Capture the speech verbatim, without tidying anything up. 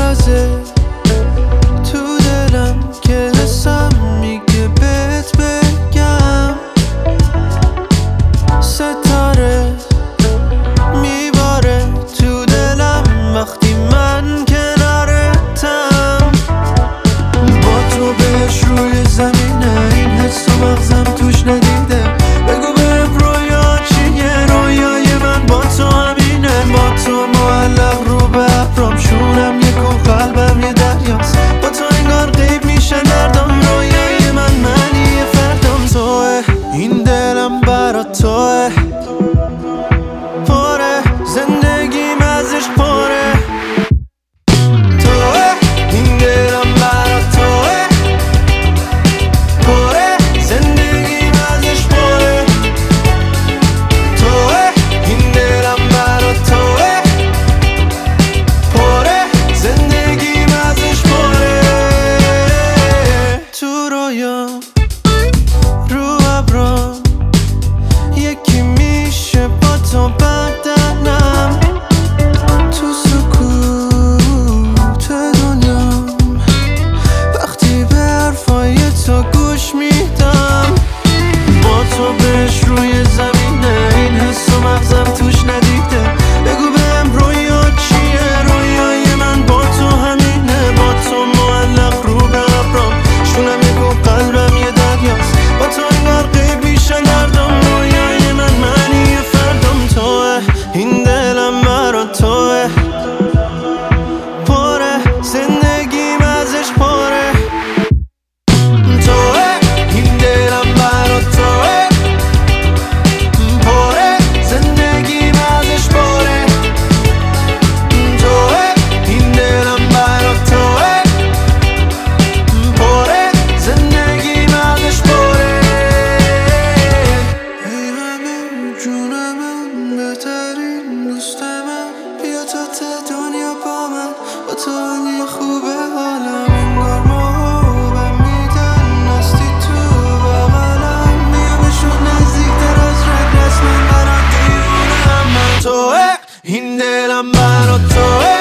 لحظه تو دلم که حسم میگه بهت بگم ستاره میباره تو دلم وقتی من کنارتم. با تو بهش روی زمینه این حس و مغزم توش ندیده. بگو بهم رویا چیه؟ رویای من با تو همینه. با تو معلق رو به ابرام شونم یک و قلبم یه دریاست. با تو انگار غیب میشه دردم. رویای من معنی فردام توه. این دلم برا توه پره. زندگیم ازش پره توه. این دلم برا توه پره. زندگیم ازش پره توه. این دلم برا توه پره. زندگیم ازش پره. تو رویام رو ابرام یکی میشه با تو بدنم. تو سکوت دنیام وقتی به حرفای تو گوش میدم. با تو بهش روی زمینه این حس و مغزم توش ندیده. بگو بهم رویا چیه؟ رویای من با تو همینه. با تو معلق رو به ابرام شونم یک و قلبم یه دریاست. با تو انگار غیب میشه دردم. رویای من معنی فردام توه. این دلم برا توه پره. زندگیم ازش پره توه. این دلم برا توه پره. زندگیم ازش پره توه. این دلم برا توه پره. زندگیم ازش پره. ای منو جون من بهترین دوست من. بیا تا ته دنیا با من. با تو حالی خوبه حالم. انگار محبوبم میدن نستی تو بغلم. بیا بشون نزدیکتر از رگ رسمن برا دیوونم. من توه. این دلم برا توه